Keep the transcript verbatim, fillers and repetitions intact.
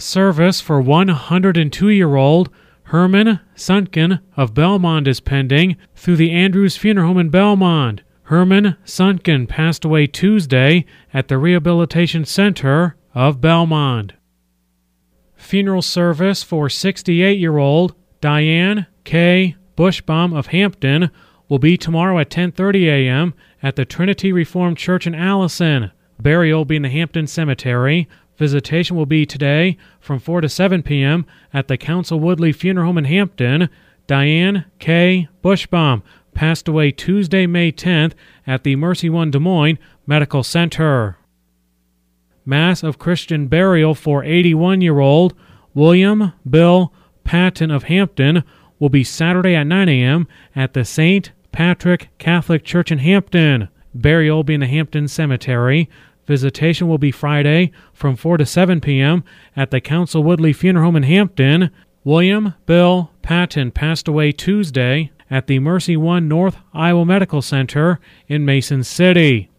Service for one hundred two-year-old Herman Suntken of Belmont is pending through the Andrews Funeral Home in Belmont. Herman Suntken passed away Tuesday at the Rehabilitation Center of Belmont. Funeral service for sixty-eight-year-old Diane K. Bushbaum of Hampton will be tomorrow at ten thirty a.m. at the Trinity Reformed Church in Allison. Burial will be in the Hampton Cemetery. Visitation will be today from four to seven p.m. at the Council Woodley Funeral Home in Hampton. Diane K. Bushbaum passed away Tuesday, May tenth at the Mercy One Des Moines Medical Center. Mass of Christian burial for eighty-one-year-old William Bill Patton of Hampton will be Saturday at nine a.m. at the Saint Patrick Catholic Church in Hampton. Burial will be in the Hampton Cemetery. Visitation will be Friday from four to seven p.m. at the Council Woodley Funeral Home in Hampton. William Bill Patton passed away Tuesday at the Mercy One North Iowa Medical Center in Mason City.